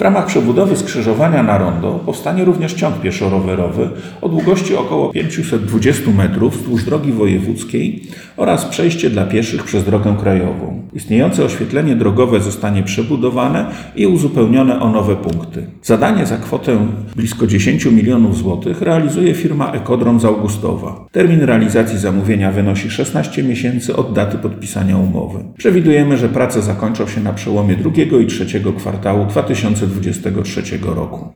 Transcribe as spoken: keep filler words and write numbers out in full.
W ramach przebudowy skrzyżowania na rondo powstanie również ciąg pieszo-rowerowy o długości około pięćset dwadzieścia metrów wzdłuż drogi wojewódzkiej oraz przejście dla pieszych przez drogę krajową. Istniejące oświetlenie drogowe zostanie przebudowane i uzupełnione o nowe punkty. Zadanie za kwotę blisko dziesięć milionów złotych realizuje firma Ekodrom z Augustowa. Termin realizacji zamówienia wynosi szesnaście miesięcy od daty podpisania umowy. Przewidujemy, że prace zakończą się na przełomie drugiego i trzeciego kwartału dwa tysiące dwudziestego trzeciego roku.